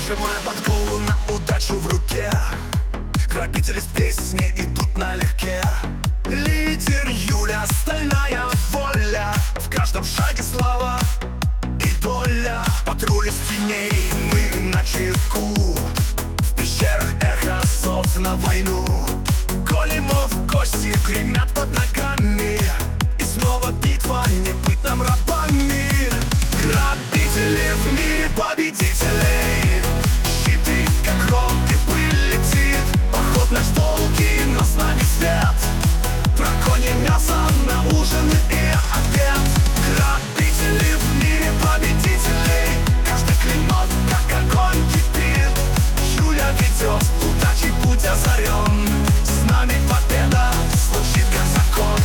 Сжимая подкову на удачу в руке, грабители в песне идут налегке. Лидер Юля, стальная воля, в каждом шаге слава и доля. Патрули с теней, мы на чеку, в пещерах эхо зов на войну. Големов кости гремят под ногами, и снова битва, не быть нам рабами. Грабители в мире победителей, щиты как рог и пыль летит. Поход наш долгий, но с нами свет, драконье мясо на ужин и обед. Грабители в мире победителей, каждый клинок как огонь кипит. Юля ведет, удачей путь озарен, с нами победа звучит как закон.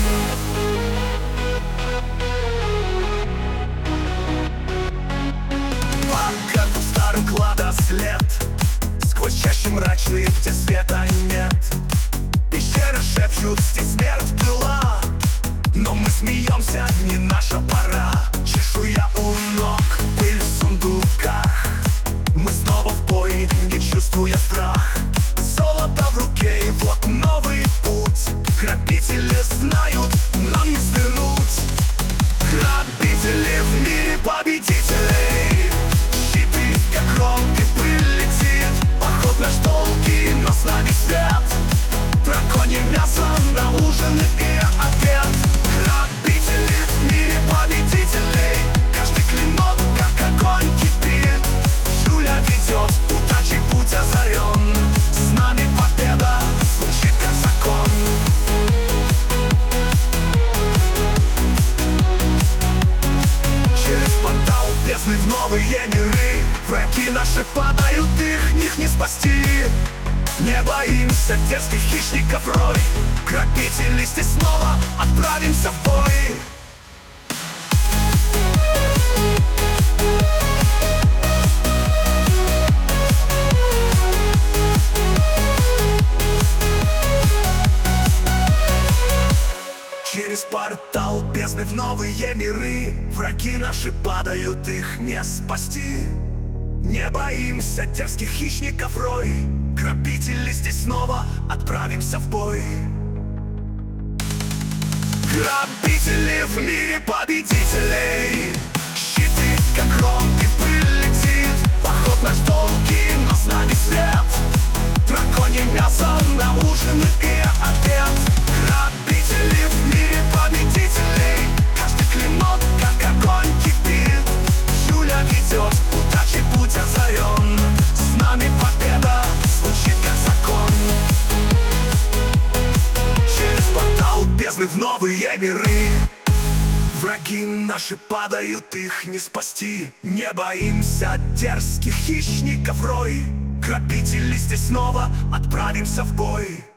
Как в старом клада след, сквозь чащи мрачные, где света нет. Пещеры шепчут, здесь смерть была, но мы смеемся, не наша пора. Чешуя у ног, пыль в сундуках, мы снова в бой, не чувствуя страх. Золото в руке, и вот новый путь. Грабители знают, нам не свернуть. Грабители в мире победителей, щиты как рог и пыль летит. Поход наш долгий, но с нами свет, драконье мясо на ужин и обед. Грабители в мире победителей, каждый клинок как огонь кипит. Юля ведет, удачей путь озарен, с нами победа звучит как закон. Через портал бездны в новые миры, враги наши падают, их не спасти. Не боимся дерзких хищников рой, грабители здесь снова отправимся в бой. Через портал бездны в новые миры, враги наши падают, их не спасти. Не боимся дерзких хищников рой, грабители здесь снова отправимся в бой. Грабители в мире победителей, щиты как рог и пыль летит. Поход наш долгий, но с нами свет, драконье мясо на ужин и обед. Грабители в мире победителей, каждый клинок как огонь кипит. Юля ведет, удачей путь озарен, с нами победа звучит как закон. Через портал бездны в новые миры, враги наши падают, их не спасти. Не боимся дерзких хищников рой, грабители здесь снова отправимся в бой.